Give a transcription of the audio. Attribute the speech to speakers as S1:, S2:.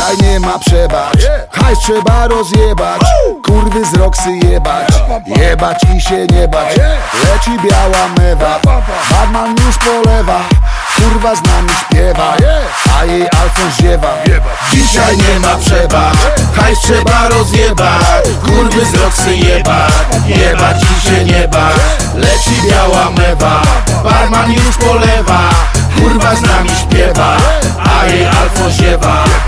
S1: Dzisiaj nie ma przebacz, hajs trzeba rozjebać. Kurwy z Roxy jebać, jebać i się nie bać. Leci biała mewa, Batman już polewa. Kurwa z nami śpiewa, a jej Alfons ziewa.
S2: Dzisiaj nie ma przebacz, hajs trzeba rozjebać. Kurwy z Roxy jebać, jebać i się nie bać. Leci biała mewa, barman już polewa. Kurwa z nami śpiewa, a jej Alfons ziewa.